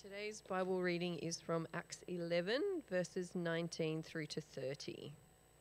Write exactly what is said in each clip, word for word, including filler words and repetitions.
Today's Bible reading is from Acts eleven, verses nineteen through to thirty.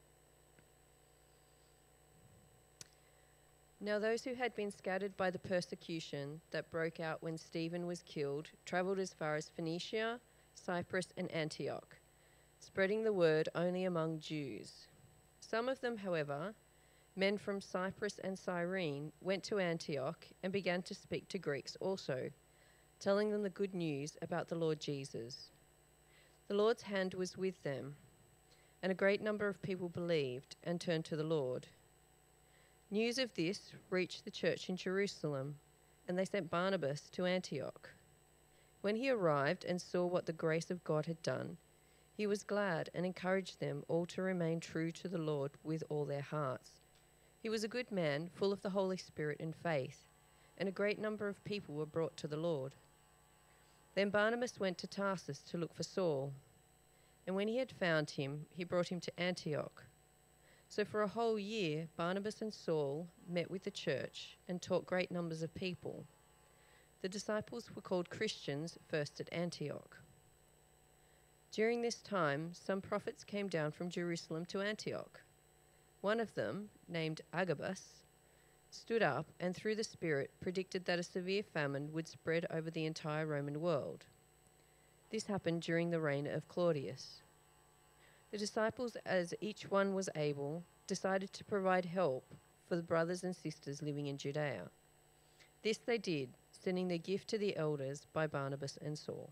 Now those who had been scattered by the persecution that broke out when Stephen was killed travelled as far as Phoenicia, Cyprus, and Antioch, spreading the word only among Jews. Some of them, however, men from Cyprus and Cyrene, went to Antioch and began to speak to Greeks also, telling them the good news about the Lord Jesus. The Lord's hand was with them, and a great number of people believed and turned to the Lord. News of this reached the church in Jerusalem, and they sent Barnabas to Antioch. When he arrived and saw what the grace of God had done, he was glad and encouraged them all to remain true to the Lord with all their hearts. He was a good man, full of the Holy Spirit and faith, and a great number of people were brought to the Lord. Then Barnabas went to Tarsus to look for Saul, and when he had found him, he brought him to Antioch. So for a whole year, Barnabas and Saul met with the church and taught great numbers of people. The disciples were called Christians first at Antioch. During this time, some prophets came down from Jerusalem to Antioch. One of them, named Agabus, stood up and through the Spirit predicted that a severe famine would spread over the entire Roman world. This happened during the reign of Claudius. The disciples, as each one was able, decided to provide help for the brothers and sisters living in Judea. This they did, sending their gift to the elders by Barnabas and Saul.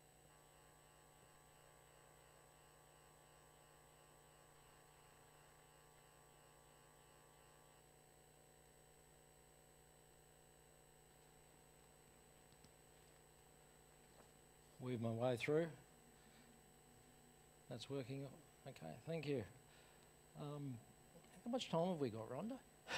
Weave my way through. That's working. Okay, thank you. Um, how much time have we got, Rhonda?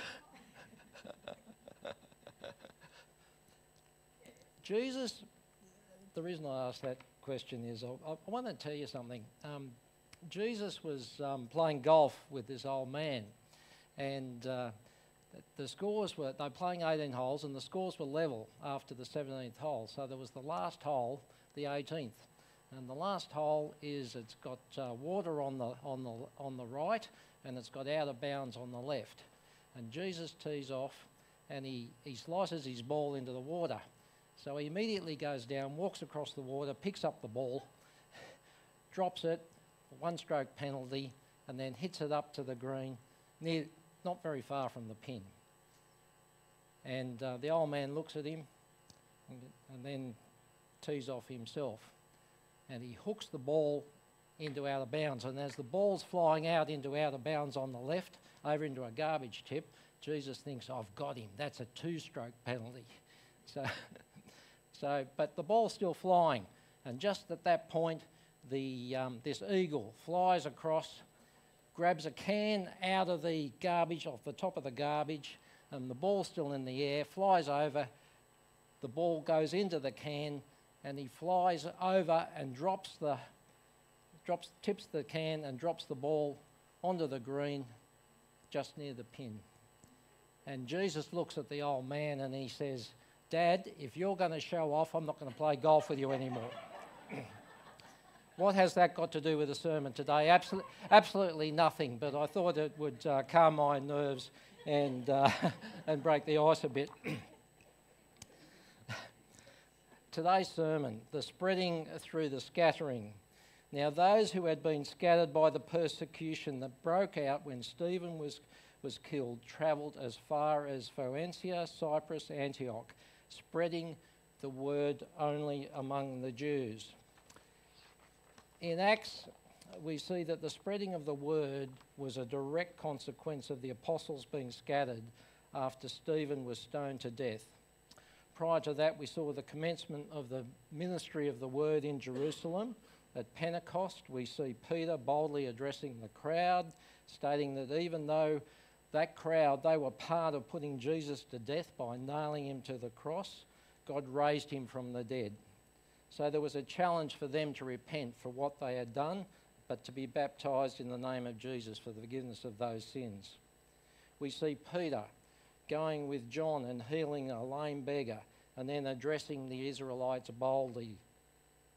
Jesus, the reason I asked that question is I, I want to tell you something. Um, Jesus was um, playing golf with this old man, and uh, the scores were, they were playing eighteen holes, and the scores were level after the seventeenth hole. So there was the last hole, the eighteenth, and the last hole is it's got uh, water on the on the on the right, and it's got out of bounds on the left. And Jesus tees off, and he he slices his ball into the water. So he immediately goes down, walks across the water, picks up the ball, drops it, one stroke penalty, and then hits it up to the green, near not very far from the pin. And uh, the old man looks at him, and, and then tees off himself, and he hooks the ball into out of bounds, and as the ball's flying out into out of bounds on the left over into a garbage tip, Jesus thinks, I've got him, that's a two-stroke penalty. So, so but the ball's still flying, and just at that point the um, this eagle flies across, grabs a can out of the garbage, off the top of the garbage, and the ball's still in the air, flies over, the ball goes into the can, and he flies over and drops the, drops, tips the can and drops the ball onto the green just near the pin. And Jesus looks at the old man and he says, Dad, if you're going to show off, I'm not going to play golf with you anymore. What has that got to do with the sermon today? Absolutely, absolutely nothing, but I thought it would uh, calm my nerves and, uh, and break the ice a bit. Today's sermon, the spreading through the scattering. Now those who had been scattered by the persecution that broke out when Stephen was, was killed travelled as far as Phoenicia, Cyprus, Antioch, spreading the word only among the Jews. In Acts, we see that the spreading of the word was a direct consequence of the apostles being scattered after Stephen was stoned to death. Prior to that, we saw the commencement of the ministry of the word in Jerusalem. At Pentecost, we see Peter boldly addressing the crowd, stating that even though that crowd, they were part of putting Jesus to death by nailing him to the cross, God raised him from the dead. So there was a challenge for them to repent for what they had done, but to be baptised in the name of Jesus for the forgiveness of those sins. We see Peter going with John and healing a lame beggar, and then addressing the Israelites boldly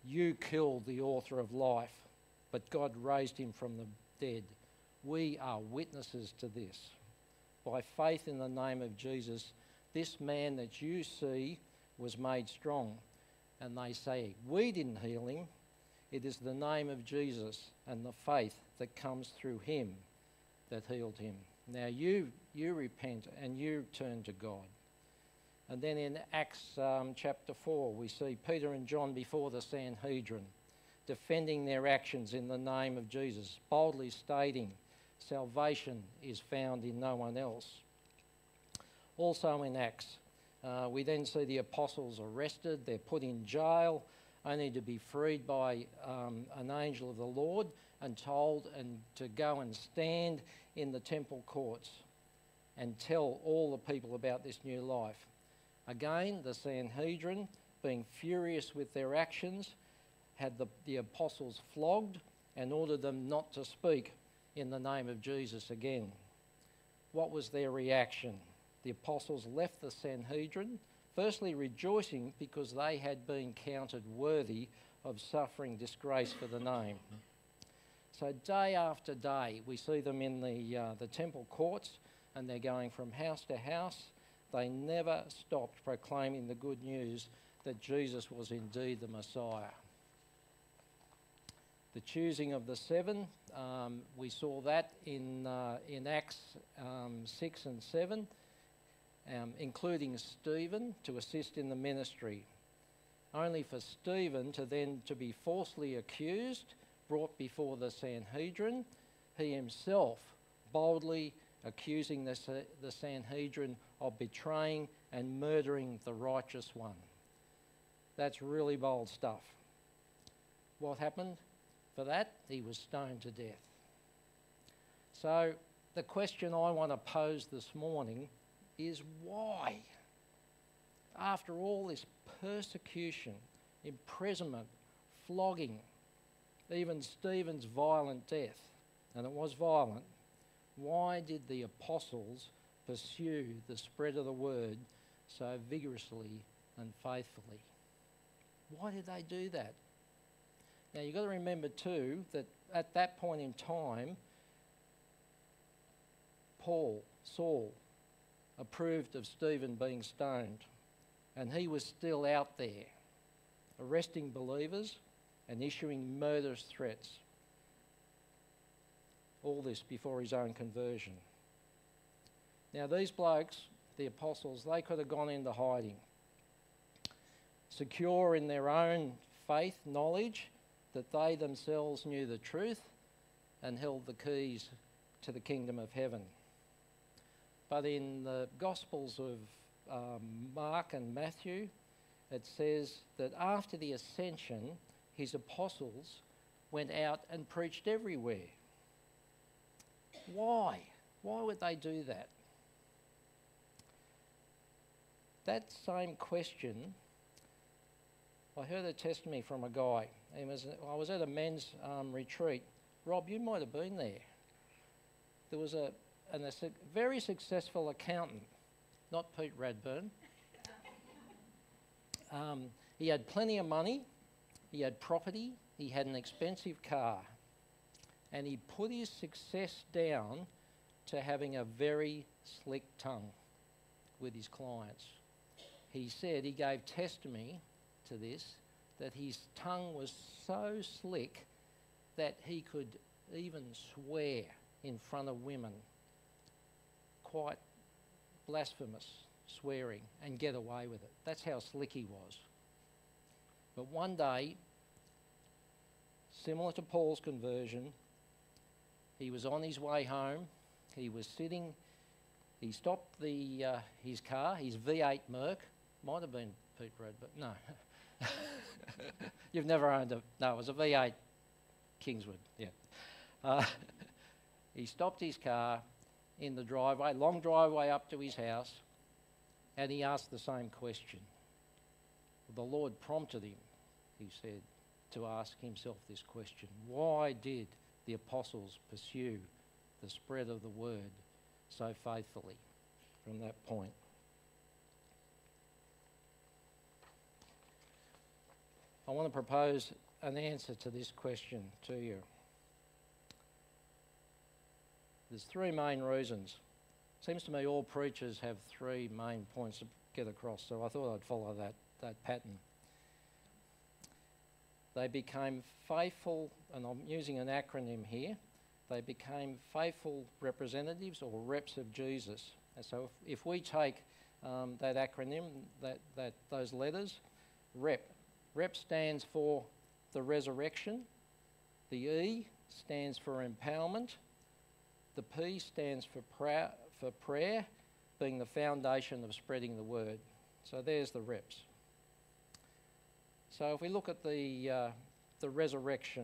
You killed the author of life, but God raised him from the dead. We are witnesses to this. By faith in the name of Jesus, this man that you see was made strong. And they say, we didn't heal him. It is the name of Jesus and the faith that comes through him that healed him. Now you you repent and you turn to God. And then in Acts um, chapter four, we see Peter and John before the Sanhedrin, defending their actions in the name of Jesus, boldly stating salvation is found in no one else. Also in Acts, uh, we then see the apostles arrested, they're put in jail, only to be freed by um, an angel of the Lord and told and to go and stand in the temple courts and tell all the people about this new life. Again, the Sanhedrin, being furious with their actions, had the, the apostles flogged and ordered them not to speak in the name of Jesus again. What was their reaction? The apostles left the Sanhedrin, firstly rejoicing because they had been counted worthy of suffering disgrace for the name. So day after day, we see them in the, uh, the temple courts, and they're going from house to house. They never stopped proclaiming the good news that Jesus was indeed the Messiah. The choosing of the seven, um, we saw that in, uh, in Acts um, six and seven, um, including Stephen to assist in the ministry. Only for Stephen to then to be falsely accused, brought before the Sanhedrin, he himself boldly accusing the, the Sanhedrin of betraying and murdering the righteous one. That's really bold stuff. What happened? For that, he was stoned to death. So the question I want to pose this morning is why? After all this persecution, imprisonment, flogging, even Stephen's violent death, and it was violent, why did the apostles pursue the spread of the word so vigorously and faithfully? Why did they do that? Now you've got to remember too that at that point in time, Paul, Saul, approved of Stephen being stoned, and he was still out there arresting believers and issuing murderous threats. All this before his own conversion. Now these blokes, the apostles, they could have gone into hiding, secure in their own faith, knowledge that they themselves knew the truth and held the keys to the kingdom of heaven. But in the Gospels of um, Mark and Matthew, it says that after the ascension, his apostles went out and preached everywhere. Why? Why would they do that? That same question, I heard a testimony from a guy. He was, I was at a men's um, retreat. Rob, you might have been there. There was a, an, a su- very successful accountant, not Pete Radburn. um, he had plenty of money, he had property, he had an expensive car, and he put his success down to having a very slick tongue with his clients. He said, he gave testimony to this, that his tongue was so slick that he could even swear in front of women, quite blasphemous swearing, and get away with it. That's how slick he was. But one day, similar to Paul's conversion, he was on his way home. He was sitting, he stopped the uh, his car, his V eight Merc, might have been Pete Rudd, but no. You've never owned a, no, it was a V eight Kingswood, yeah. Uh, he stopped his car in the driveway, long driveway up to his house, and he asked the same question. The Lord prompted him, he said, to ask himself this question. Why did the apostles pursue the spread of the word so faithfully from that point? I want to propose an answer to this question to you. There's three main reasons. Seems to me all preachers have three main points to get across, so I thought I'd follow that, that pattern. They became faithful, and I'm using an acronym here, they became faithful representatives or reps of Jesus. And so if, if we take um, that acronym, that, that those letters, rep. Rep stands for the resurrection, the E stands for empowerment, the P stands for prayer, for prayer, being the foundation of spreading the word. So there's the reps. So if we look at the, uh, the resurrection,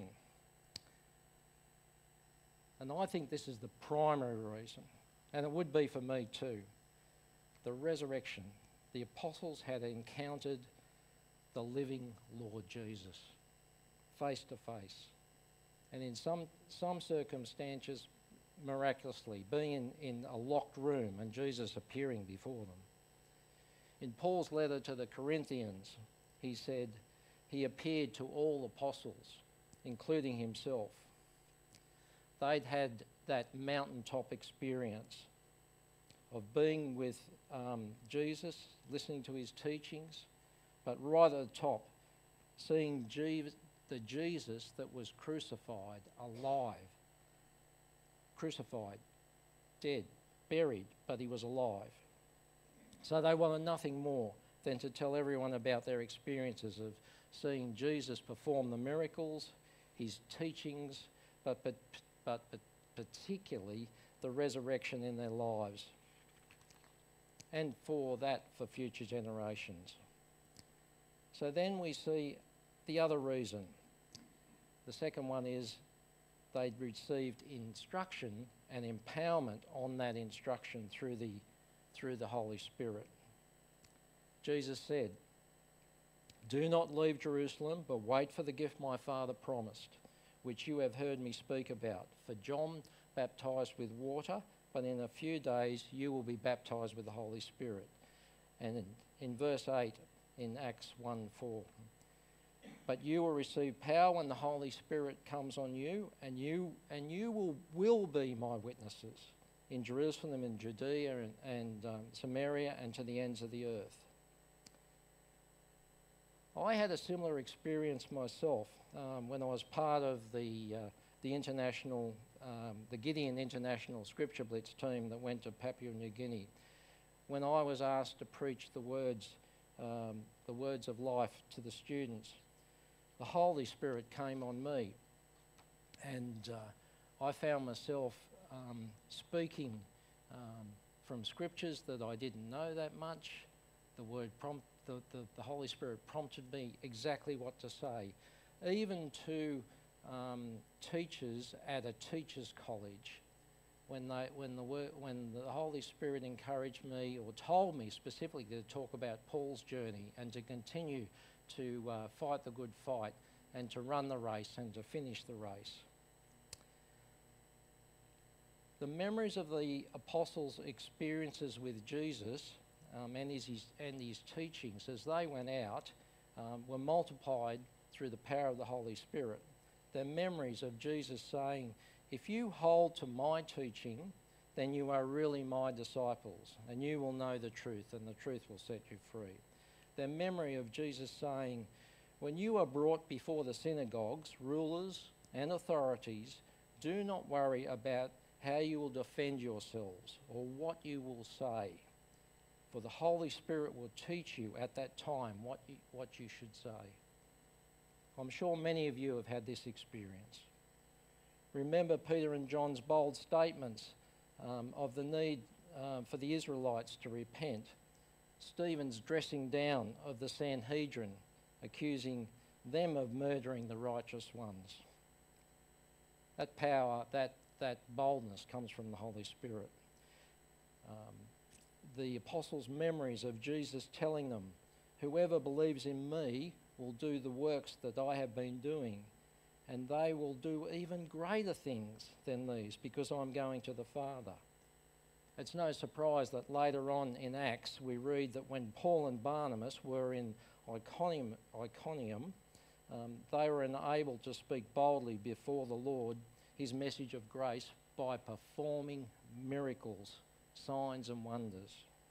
and I think this is the primary reason, and it would be for me too, the resurrection. The apostles had encountered the living Lord Jesus face to face, and in some, some circumstances, miraculously, being in, in a locked room and Jesus appearing before them. In Paul's letter to the Corinthians, he said, he appeared to all apostles, including himself. They'd had that mountaintop experience of being with um, Jesus, listening to his teachings, but right at the top, seeing Jesus, the Jesus that was crucified, alive, crucified, dead, buried, but he was alive. So they wanted nothing more than to tell everyone about their experiences of seeing Jesus perform the miracles, his teachings, but, but, but, but particularly the resurrection in their lives. And for that, for future generations. So then we see the other reason. The second one is they'd received instruction and empowerment on that instruction through the, through the Holy Spirit. Jesus said, "Do not leave Jerusalem, but wait for the gift my Father promised, which you have heard me speak about. For John baptized with water, but in a few days you will be baptized with the Holy Spirit." And in, in verse eight in Acts one four, "But you will receive power when the Holy Spirit comes on you, and you and you will, will be my witnesses in Jerusalem and Judea and, and um, Samaria and to the ends of the earth." I had a similar experience myself um, when I was part of the uh, the international, um, the Gideon International Scripture Blitz team that went to Papua New Guinea. When I was asked to preach the words, um, the words of life to the students, the Holy Spirit came on me, and uh, I found myself um, speaking um, from scriptures that I didn't know that much. The word prompt, the, the, the Holy Spirit prompted me exactly what to say, even to um, teachers at a teachers' college. When they, when the word, when the Holy Spirit encouraged me or told me specifically to talk about Paul's journey and to continue to uh, fight the good fight and to run the race and to finish the race. The memories of the apostles' experiences with Jesus um, and, his, and his teachings as they went out um, were multiplied through the power of the Holy Spirit. Their memories of Jesus saying, "If you hold to my teaching, then you are really my disciples, and you will know the truth, and the truth will set you free." Their memory of Jesus saying, "When you are brought before the synagogues, rulers and authorities, do not worry about how you will defend yourselves or what you will say, for the Holy Spirit will teach you at that time what you, what you should say." I'm sure many of you have had this experience. Remember Peter and John's bold statements um, of the need uh, for the Israelites to repent. Stephen's dressing down of the Sanhedrin, accusing them of murdering the righteous ones. That power, that, that boldness comes from the Holy Spirit. Um, the apostles' memories of Jesus telling them, "Whoever believes in me will do the works that I have been doing, and they will do even greater things than these, because I'm going to the Father." It's no surprise that later on in Acts we read that when Paul and Barnabas were in Iconium, Iconium Um, they were enabled to speak boldly before the Lord his message of grace by performing miracles, signs and wonders.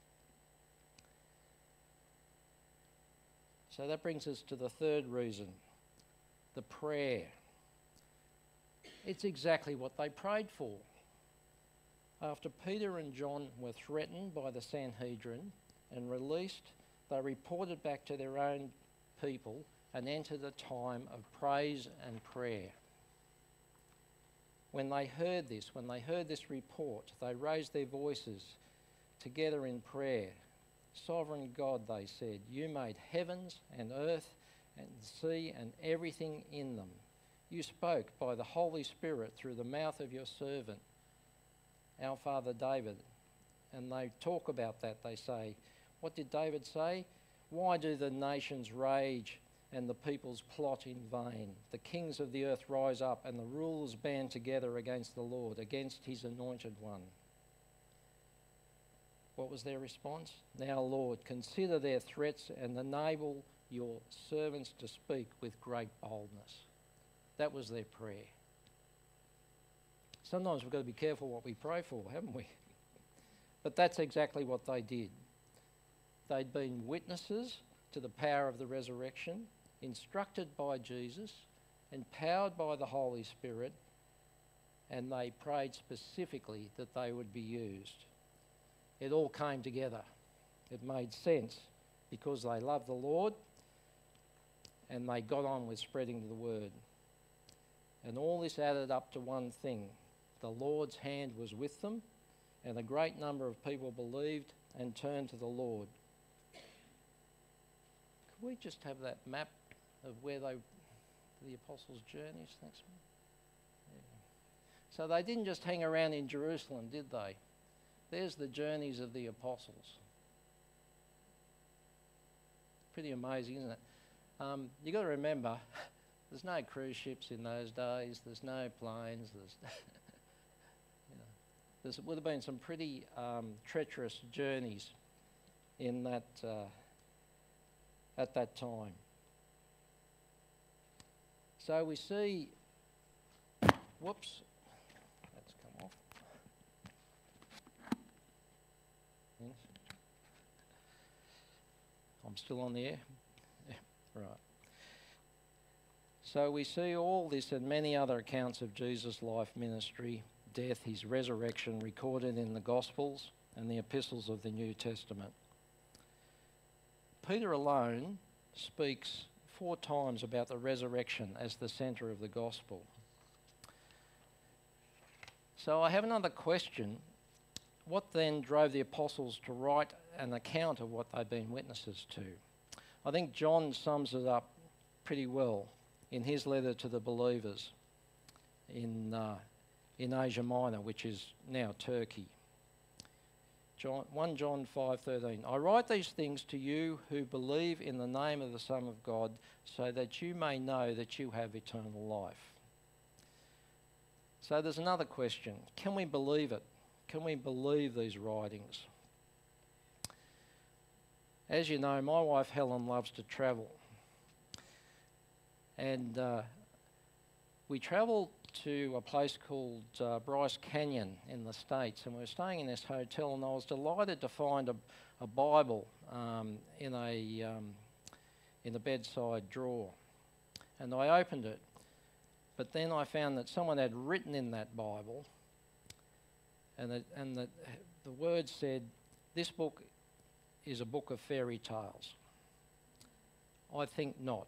So that brings us to the third reason, the prayer. It's exactly what they prayed for. After Peter and John were threatened by the Sanhedrin and released, they reported back to their own people and entered a time of praise and prayer. When they heard this, when they heard this report, they raised their voices together in prayer. Sovereign God, they said, you made heavens and earth and the sea and everything in them. You spoke by the Holy Spirit through the mouth of your servant, our father David. And they talk about that, they say. What did David say? Why do the nations rage and the peoples plot in vain? The kings of the earth rise up and the rulers band together against the Lord, against his anointed one. What was their response? Now, Lord, consider their threats and enable your servants to speak with great boldness. That was their prayer. Sometimes we've got to be careful what we pray for, haven't we? But that's exactly what they did. They'd been witnesses to the power of the resurrection, instructed by Jesus, empowered by the Holy Spirit, and they prayed specifically that they would be used. It all came together. It made sense because they loved the Lord and they got on with spreading the word. And all this added up to one thing. The Lord's hand was with them, and a great number of people believed and turned to the Lord. Could we just have that map of where they, the apostles' journeys? Thanks. Yeah. So they didn't just hang around in Jerusalem, did they? There's the journeys of the apostles. Pretty amazing, isn't it? Um, you've got to remember, there's no cruise ships in those days. There's no planes. There's, you know, there would have been some pretty um, treacherous journeys in that uh, at that time. So we see. Whoops, that's come off. Yes. I'm still on the air. Yeah, right. So we see all this and many other accounts of Jesus' life, ministry, death, his resurrection recorded in the Gospels and the epistles of the New Testament. Peter alone speaks four times about the resurrection as the centre of the Gospel. So I have another question. What then drove the apostles to write an account of what they've been witnesses to? I think John sums it up pretty well in his letter to the believers in uh, in Asia Minor, which is now Turkey. John, First John five thirteen. I write these things to you who believe in the name of the Son of God, so that you may know that you have eternal life. So there's another question. Can we believe it? Can we believe these writings? As you know, my wife Helen loves to travel. And uh, we travelled to a place called uh, Bryce Canyon in the States, and we were staying in this hotel, and I was delighted to find a, a Bible um, in a um, in a bedside drawer. And I opened it, but then I found that someone had written in that Bible, and the, and the, the words said, "This book is a book of fairy tales." I think not.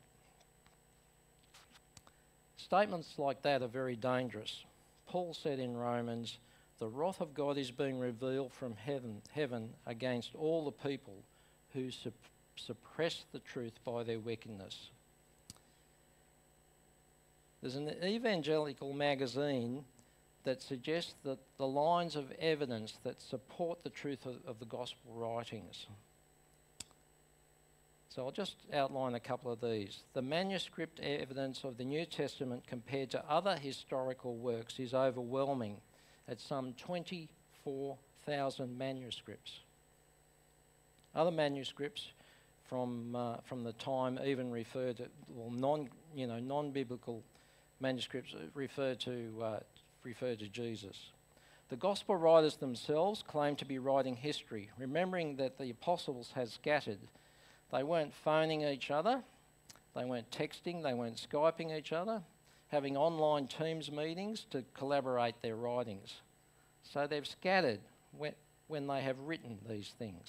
Statements like that are very dangerous. Paul said in Romans, the wrath of God is being revealed from heaven, heaven against all the people who sup- suppress the truth by their wickedness. There's an evangelical magazine that suggests that the lines of evidence that support the truth of, of the gospel writings. So I'll just outline a couple of these. The manuscript evidence of the New Testament compared to other historical works is overwhelming at some twenty-four thousand manuscripts. Other manuscripts from uh, from the time even referred to, well, non you know non-biblical manuscripts refer to uh, refer to Jesus. The gospel writers themselves claim to be writing history, remembering that the apostles had scattered. They weren't phoning each other, they weren't texting, they weren't Skyping each other, having online Teams meetings to collaborate their writings. So they've scattered when, when they have written these things.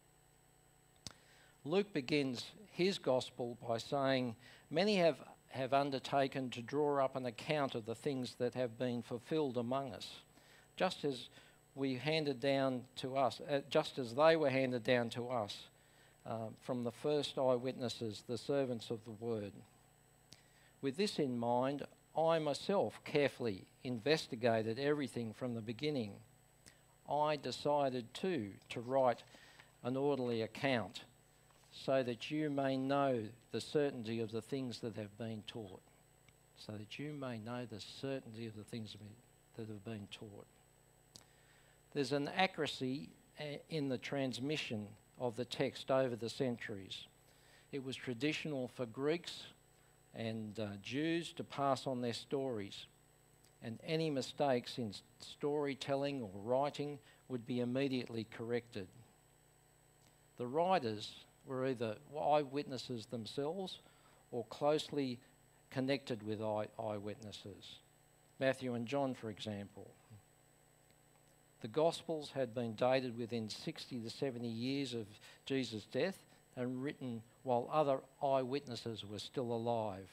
Luke begins his gospel by saying, many have, have undertaken to draw up an account of the things that have been fulfilled among us, just as we handed down to us, uh, just as they were handed down to us uh, from the first eyewitnesses, the servants of the word. With this in mind, I myself carefully investigated everything from the beginning. I decided too to write an orderly account so that you may know the certainty of the things that have been taught. So that you may know the certainty of the things that have been taught. There's an accuracy in the transmission of the text over the centuries. It was traditional for Greeks and uh, Jews to pass on their stories, and any mistakes in storytelling or writing would be immediately corrected. The writers were either eyewitnesses themselves or closely connected with eye- eyewitnesses. Matthew and John, for example. The Gospels had been dated within sixty to seventy years of Jesus' death and written while other eyewitnesses were still alive.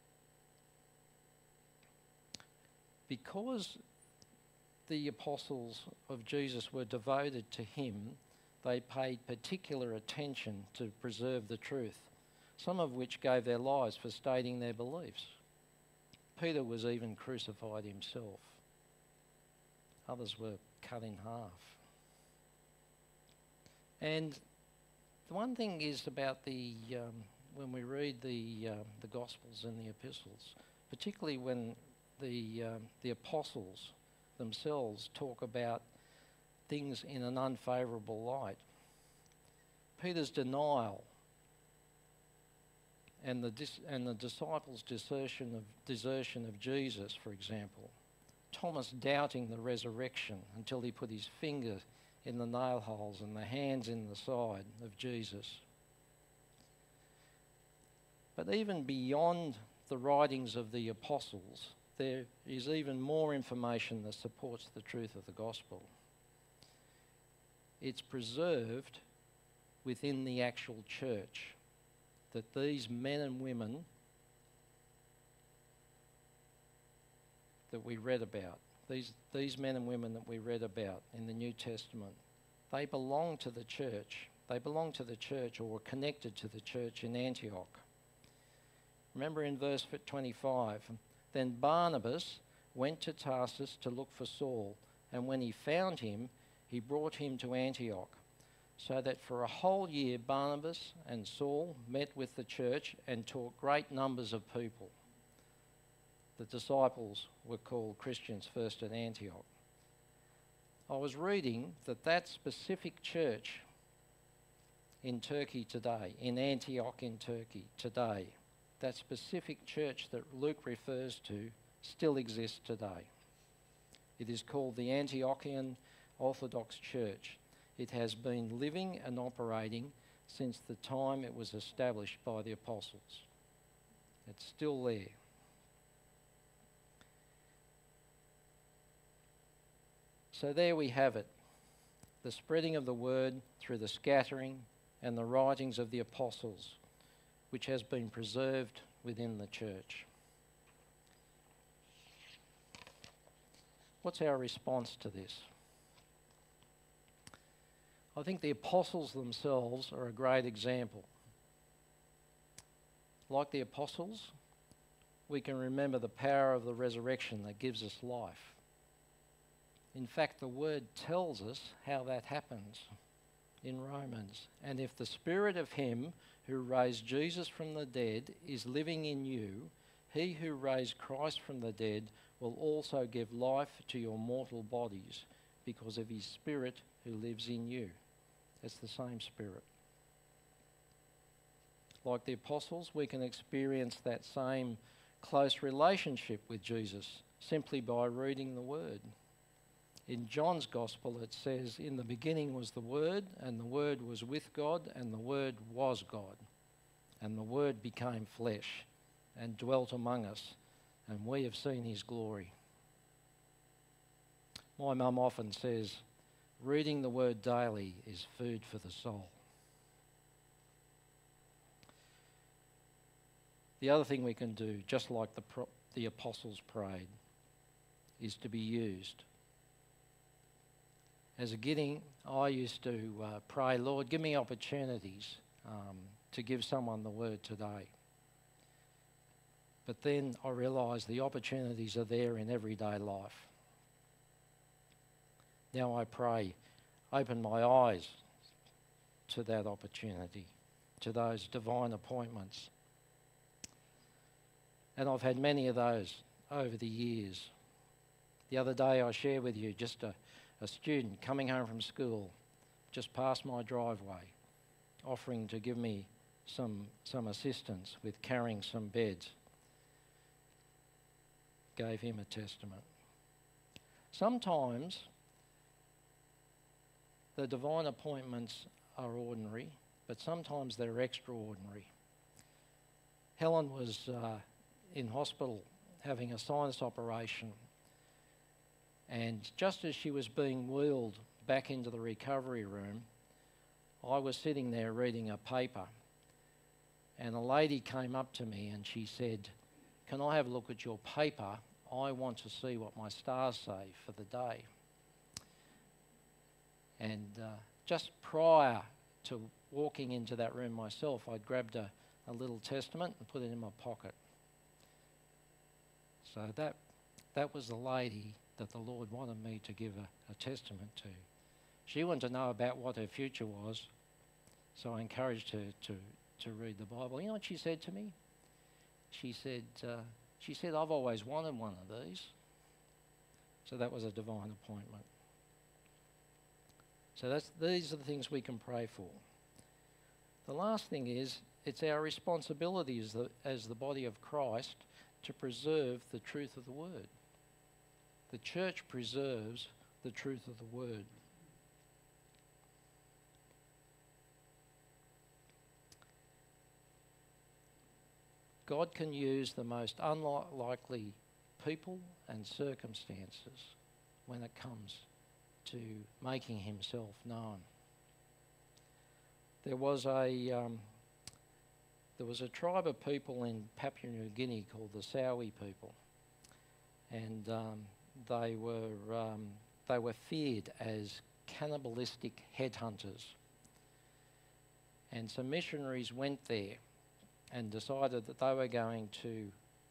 Because the apostles of Jesus were devoted to him, they paid particular attention to preserve the truth, some of which gave their lives for stating their beliefs. Peter was even crucified himself. Others were cut in half. And the one thing is about the um, when we read the uh, the Gospels and the epistles, particularly when the um, the apostles themselves talk about things in an unfavourable light. Peter's denial and the dis- and the disciples' desertion of desertion of Jesus, for example. Thomas doubting the resurrection until he put his finger in the nail holes and the hands in the side of Jesus. But even beyond the writings of the apostles, there is even more information that supports the truth of the gospel. It's preserved within the actual church, that these men and women that we read about, these, these men and women that we read about in the New Testament, they belong to the church. They belong to the church or were connected to the church in Antioch. Remember in verse twenty-five, then Barnabas went to Tarsus to look for Saul, and when he found him, he brought him to Antioch, so that for a whole year Barnabas and Saul met with the church and taught great numbers of people. The disciples were called Christians first at Antioch. I was reading that that specific church in Turkey today, in Antioch in Turkey today, that specific church that Luke refers to still exists today. It is called the Antiochian Orthodox Church. It has been living and operating since the time it was established by the apostles. It's still there. So there we have it, the spreading of the word through the scattering and the writings of the apostles, which has been preserved within the church. What's our response to this? I think the apostles themselves are a great example. Like the apostles, we can remember the power of the resurrection that gives us life. In fact, the word tells us how that happens in Romans. And if the spirit of him who raised Jesus from the dead is living in you, he who raised Christ from the dead will also give life to your mortal bodies because of his spirit who lives in you. It's the same spirit. like the apostles, we can experience that same close relationship with Jesus simply by reading the Word. In John's Gospel it says, "In the beginning was the Word, and the Word was with God, and the Word was God. And the Word became flesh and dwelt among us, and we have seen his glory." My mum often says, reading the Word daily is food for the soul. The other thing we can do, just like the, pro- the apostles prayed, is to be used. As a Gidding, I used to uh, pray, "Lord, give me opportunities um, to give someone the Word today." But then I realised the opportunities are there in everyday life. Now I pray, open my eyes to that opportunity, to those divine appointments. And I've had many of those over the years. The other day I shared with you just a, a student coming home from school, just past my driveway, offering to give me some, some assistance with carrying some beds. Gave him a testament. Sometimes the divine appointments are ordinary, but sometimes they're extraordinary. Helen was uh, in hospital having a sinus operation, and just as she was being wheeled back into the recovery room, I was sitting there reading a paper, and a lady came up to me and she said, "Can I have a look at your paper? I want to see what my stars say for the day." And uh, just prior to walking into that room myself, I'd grabbed a, a little testament and put it in my pocket. So that that was the lady that the Lord wanted me to give a, a testament to. She wanted to know about what her future was, so I encouraged her to, to read the Bible. You know what she said to me? She said, uh, she said, "I've always wanted one of these." So that was a divine appointment. So that's, these are the things we can pray for. The last thing is, it's our responsibility as the, as the body of Christ to preserve the truth of the Word. The church preserves the truth of the Word. God can use the most unlikely people and circumstances when it comes to making himself known. There was a um, there was a tribe of people in Papua New Guinea called the Sawi people, and um, they were um, they were feared as cannibalistic headhunters. And some missionaries went there and decided that they were going to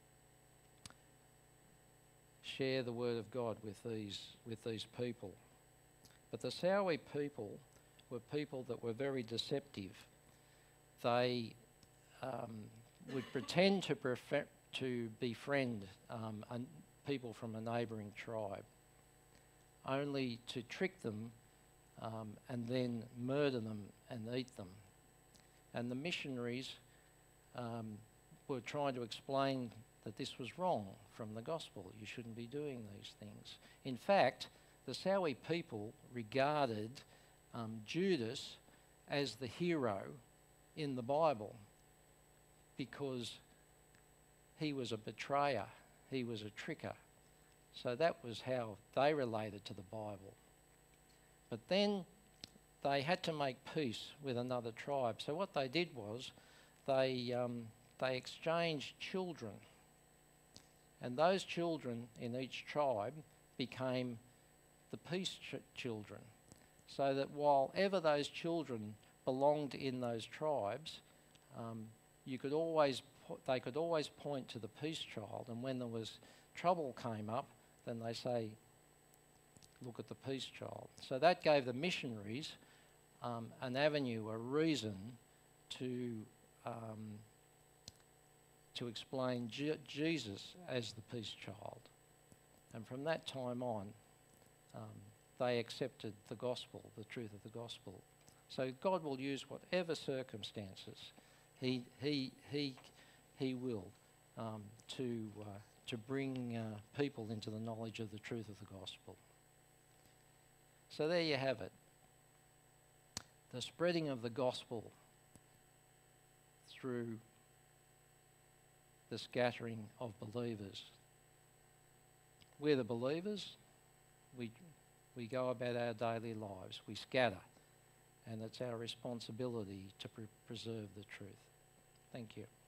share the word of God with these with these people. But the Sawi people were people that were very deceptive. They um, would pretend to prefer, to befriend um, un- people from a neighbouring tribe, only to trick them um, and then murder them and eat them. And the missionaries um, were trying to explain that this was wrong from the gospel. You shouldn't be doing these things. In fact, the Sawi people regarded um, Judas as the hero in the Bible because he was a betrayer, he was a tricker. So that was how they related to the Bible. But then they had to make peace with another tribe. So what they did was they, um, they exchanged children. And those children in each tribe became the peace ch- children. So that while ever those children belonged in those tribes, um, you could always po- they could always point to the peace child, and when there was trouble came up, then they say, "Look at the peace child." So that gave the missionaries um, an avenue, a reason to um, to explain Je- Jesus as the peace child, and from that time on, um, they accepted the gospel, the truth of the gospel. So God will use whatever circumstances He, he, he, he will um, to, uh, to bring uh, people into the knowledge of the truth of the gospel. So there you have it. The spreading of the gospel through the scattering of believers. We're the believers. We, we go about our daily lives. We scatter. And it's our responsibility to pre- preserve the truth. Thank you.